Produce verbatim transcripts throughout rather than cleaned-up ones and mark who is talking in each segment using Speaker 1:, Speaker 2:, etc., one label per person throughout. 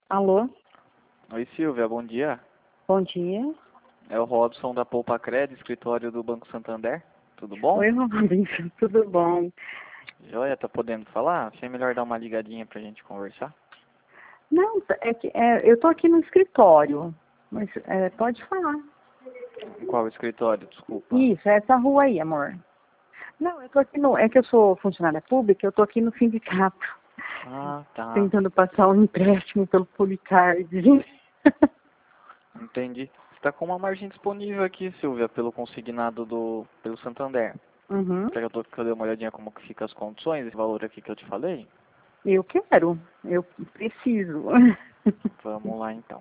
Speaker 1: Alô?
Speaker 2: Oi, Silvia, bom dia.
Speaker 1: Bom dia.
Speaker 2: É o Robson da Poupa Cred, escritório do Banco Santander. Tudo bom?
Speaker 1: Oi, Robinson, tudo bom?
Speaker 2: Joia, tá podendo falar? Achei melhor dar uma ligadinha pra gente conversar.
Speaker 1: Não, é que é, eu tô aqui no escritório, mas é, pode falar.
Speaker 2: Em qual escritório? Desculpa.
Speaker 1: Isso, é essa rua aí, amor. Não, eu tô aqui no. É que eu sou funcionária pública, eu tô aqui no sindicato,
Speaker 2: Ah, tá.
Speaker 1: tentando passar um empréstimo pelo Policard.
Speaker 2: Entendi. Você tá com uma margem disponível aqui, Silvia, pelo consignado do pelo Santander.
Speaker 1: Uhum.
Speaker 2: Quer que eu, tô, que eu dê uma olhadinha como que fica as condições, esse valor aqui que eu te falei?
Speaker 1: Eu quero, eu preciso.
Speaker 2: Vamos lá então.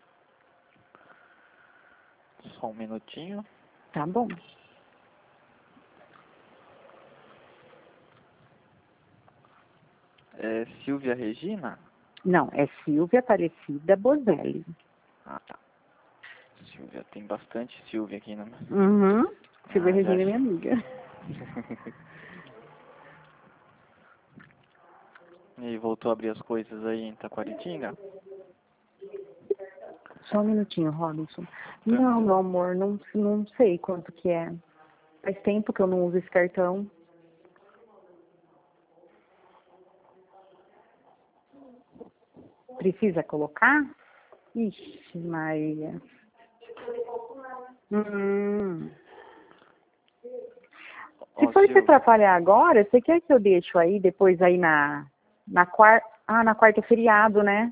Speaker 2: Só um minutinho.
Speaker 1: Tá bom.
Speaker 2: É Silvia Regina?
Speaker 1: Não, é Silvia Aparecida Bozelli.
Speaker 2: Ah, tá. Silvia, tem bastante Silvia aqui, né?
Speaker 1: Uhum. Silvia
Speaker 2: Ah, já
Speaker 1: Regina é minha
Speaker 2: achei.
Speaker 1: amiga.
Speaker 2: E voltou a abrir as coisas aí em Taquaritinga?
Speaker 1: Só um minutinho, Robinson. Não,
Speaker 2: Tranquilo.
Speaker 1: meu amor, não, não sei quanto que é. Faz tempo que eu não uso esse cartão. Precisa colocar? Ixi, Maria. Hum. Se
Speaker 2: Ó,
Speaker 1: for te
Speaker 2: Silvia.
Speaker 1: atrapalhar agora, você quer que eu deixo aí, depois aí na, na quarta... Ah, na quarta é feriado, né?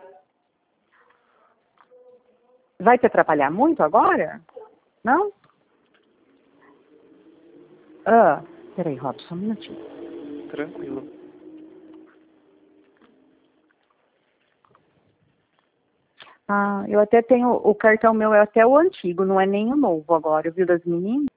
Speaker 1: Vai te atrapalhar muito agora? Não? Ah, peraí, Robson, um minutinho.
Speaker 2: Tranquilo.
Speaker 1: Ah, eu até tenho, o cartão meu é até o antigo, não é nem o novo agora, viu, das meninas?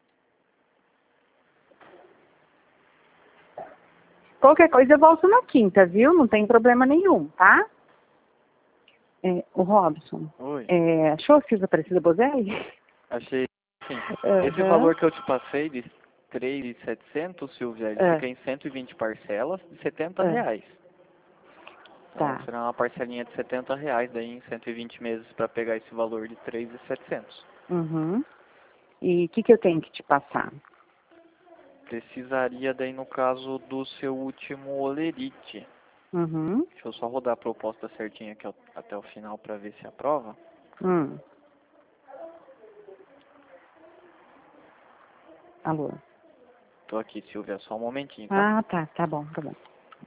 Speaker 1: Qualquer coisa eu volto na quinta, viu? Não tem problema nenhum, tá? É, o Robson,
Speaker 2: Oi.
Speaker 1: é, achou a Silvia Aparecida Bozelli?
Speaker 2: Achei. Sim. Esse
Speaker 1: Aham.
Speaker 2: valor que eu te passei de três mil e setecentos, Silvia, ele
Speaker 1: Ah,
Speaker 2: fica em cento e vinte parcelas de setenta
Speaker 1: ah,
Speaker 2: reais. Então
Speaker 1: tá.
Speaker 2: será uma parcelinha de setenta reais daí em cento e vinte meses para pegar esse valor de três mil e setecentos.
Speaker 1: Uhum. E o que, que eu tenho que te passar?
Speaker 2: Precisaria daí no caso do seu último olerite.
Speaker 1: Uhum.
Speaker 2: Deixa eu só rodar a proposta certinha aqui até o final para ver se aprova.
Speaker 1: Hum. Alô?
Speaker 2: Tô aqui, Silvia, só um momentinho, tá?
Speaker 1: Ah, tá, tá bom, tá bom.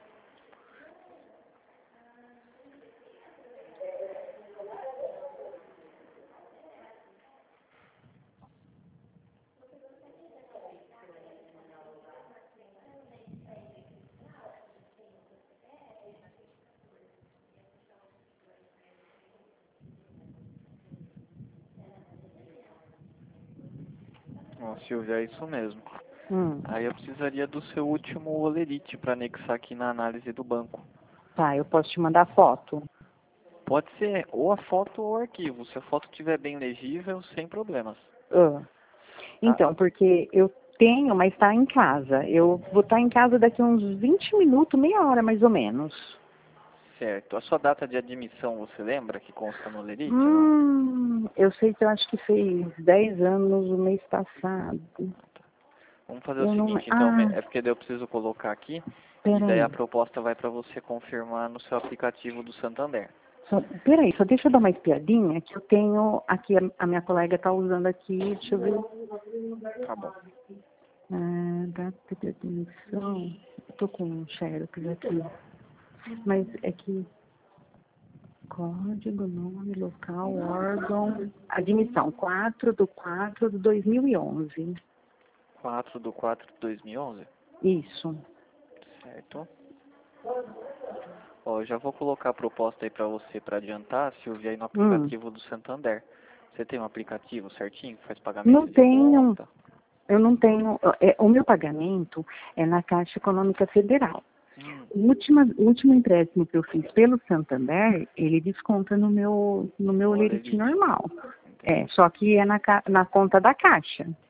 Speaker 2: Ó, Silvia, é isso mesmo.
Speaker 1: Hum.
Speaker 2: Aí eu precisaria do seu último olerite para anexar aqui na análise do banco.
Speaker 1: Tá, eu posso te mandar foto.
Speaker 2: Pode ser ou a foto ou o arquivo. Se a foto estiver bem legível, sem problemas.
Speaker 1: Ah.
Speaker 2: Tá?
Speaker 1: Então, porque eu tenho, mas está em casa. Eu vou estar em casa daqui uns vinte minutos, meia hora mais ou menos.
Speaker 2: Certo. A sua data de admissão, você lembra que consta no olerite, não?
Speaker 1: Hum, eu sei que eu acho que fez dez anos o mês passado.
Speaker 2: Vamos fazer o
Speaker 1: Eu não.
Speaker 2: seguinte, então, me-
Speaker 1: Ah,
Speaker 2: é porque daí eu preciso colocar aqui e daí a
Speaker 1: peraí.
Speaker 2: proposta vai para você confirmar no seu aplicativo do Santander.
Speaker 1: Só, peraí, só deixa eu dar uma espiadinha que eu tenho aqui, a, a minha colega está usando aqui, deixa eu ver.
Speaker 2: Tá bom.
Speaker 1: Ah, data de admissão. Eu tô com um xerox aqui. Mas é que código, nome, local, órgão. Admissão, quatro do quatro de dois mil e onze.
Speaker 2: quatro de quatro de dois mil e onze.
Speaker 1: Isso.
Speaker 2: Certo. Ó, eu já vou colocar a proposta aí para você para adiantar, Silvia, aí no
Speaker 1: Hum.
Speaker 2: aplicativo do Santander. Você tem um aplicativo certinho que faz
Speaker 1: Não
Speaker 2: pagamentos de
Speaker 1: tenho,
Speaker 2: conta?
Speaker 1: eu não tenho. É, o meu pagamento é na Caixa Econômica Federal.
Speaker 2: Hum,
Speaker 1: O último, o último empréstimo que eu fiz pelo Santander, ele desconta no meu, no meu
Speaker 2: no
Speaker 1: lerite
Speaker 2: olerite.
Speaker 1: normal. É,
Speaker 2: Entendi.
Speaker 1: só que é na, ca- na conta da Caixa.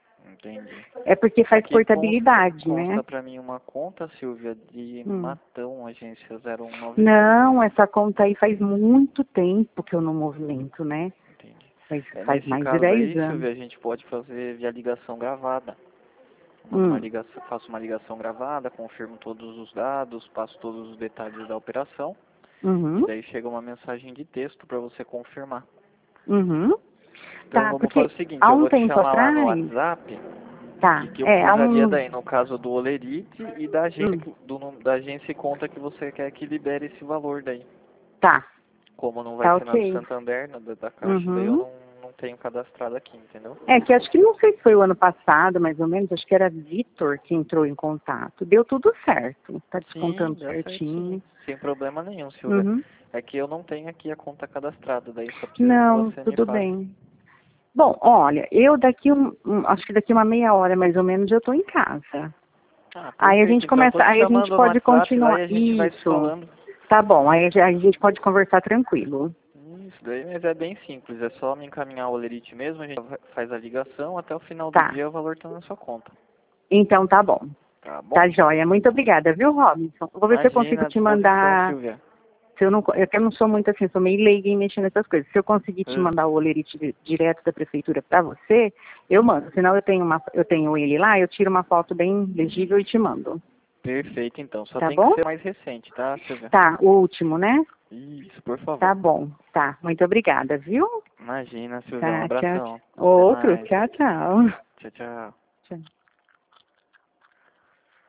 Speaker 2: Entendi.
Speaker 1: É porque faz
Speaker 2: Aqui
Speaker 1: portabilidade,
Speaker 2: consta,
Speaker 1: né?
Speaker 2: consta pra mim uma conta, Silvia, de
Speaker 1: Hum.
Speaker 2: Matão, agência zero um nove.
Speaker 1: Não, essa conta aí faz muito tempo que eu não movimento, né?
Speaker 2: Entendi.
Speaker 1: Faz,
Speaker 2: É,
Speaker 1: faz
Speaker 2: nesse
Speaker 1: mais de
Speaker 2: caso
Speaker 1: dez
Speaker 2: aí,
Speaker 1: anos.
Speaker 2: Silvia, a gente pode fazer via ligação gravada. Mando uma
Speaker 1: Hum.
Speaker 2: ligação, faço uma ligação gravada, confirmo todos os dados, passo todos os detalhes da operação. E
Speaker 1: Uhum.
Speaker 2: daí chega uma mensagem de texto para você confirmar.
Speaker 1: Uhum.
Speaker 2: Então
Speaker 1: Tá,
Speaker 2: vamos fazer
Speaker 1: porque
Speaker 2: o seguinte,
Speaker 1: há
Speaker 2: eu
Speaker 1: um
Speaker 2: vou te
Speaker 1: tempo
Speaker 2: chamar lá no
Speaker 1: atrás,
Speaker 2: WhatsApp, o
Speaker 1: tá,
Speaker 2: que, que eu
Speaker 1: é, há
Speaker 2: precisaria
Speaker 1: um,
Speaker 2: daí, no caso do Olerite e da agência,
Speaker 1: hum,
Speaker 2: que- do, nome- da agência e conta que você quer que libere esse valor daí.
Speaker 1: tá,
Speaker 2: Como não vai
Speaker 1: tá
Speaker 2: ser na do
Speaker 1: ok.
Speaker 2: Santander, na da, da Caixa, daí eu
Speaker 1: Uhum.
Speaker 2: não, não tenho cadastrado aqui, entendeu?
Speaker 1: É que acho que não sei se foi o ano passado, mais ou menos, acho que era Vitor que entrou em contato. Deu tudo certo, tá
Speaker 2: Sim,
Speaker 1: descontando
Speaker 2: dá certo sim,
Speaker 1: certinho.
Speaker 2: sem problema nenhum, Silvia.
Speaker 1: Uhum.
Speaker 2: É que eu não tenho aqui a conta cadastrada, daí só preciso que
Speaker 1: Não,
Speaker 2: você me
Speaker 1: tudo
Speaker 2: fale.
Speaker 1: bem. Bom, olha, eu daqui um, um- acho que daqui uma meia hora mais ou menos eu tô em casa.
Speaker 2: Ah,
Speaker 1: Aí a
Speaker 2: perfeito,
Speaker 1: gente
Speaker 2: então eu tô
Speaker 1: começa,
Speaker 2: te
Speaker 1: aí a gente
Speaker 2: chamando no
Speaker 1: pode
Speaker 2: WhatsApp lá e
Speaker 1: continuar.
Speaker 2: a gente vai se
Speaker 1: Isso,
Speaker 2: falando.
Speaker 1: tá bom, aí a gente a gente pode conversar tranquilo.
Speaker 2: Isso daí, mas é bem simples, é só me encaminhar o Olerite mesmo, a gente faz a ligação, até o final do
Speaker 1: Tá,
Speaker 2: dia o valor tá na sua conta.
Speaker 1: então tá bom.
Speaker 2: Tá bom?
Speaker 1: Tá joia. Muito obrigada, viu, Robinson? Vou ver se eu consigo
Speaker 2: Imagina, à
Speaker 1: te
Speaker 2: disposição,
Speaker 1: mandar.
Speaker 2: Silvia.
Speaker 1: Se eu não, eu que não sou muito assim, sou meio leiga em mexer nessas coisas. Se eu conseguir te
Speaker 2: Hum,
Speaker 1: mandar o olerite di- direto da prefeitura para você, eu mando. Senão eu tenho uma, eu tenho ele lá, eu tiro uma foto bem legível e te mando.
Speaker 2: perfeito, então. Só
Speaker 1: Tá
Speaker 2: tem que
Speaker 1: bom?
Speaker 2: ser mais recente, tá, Silvia?
Speaker 1: Tá, o último, né?
Speaker 2: Isso, por
Speaker 1: Tá
Speaker 2: favor.
Speaker 1: bom. Tá. Muito obrigada, viu?
Speaker 2: Imagina, Silvia, um
Speaker 1: Tá, tchau, tchau.
Speaker 2: abração. Até
Speaker 1: Outro,
Speaker 2: mais.
Speaker 1: tchau, tchau.
Speaker 2: Tchau, tchau.
Speaker 1: Tchau.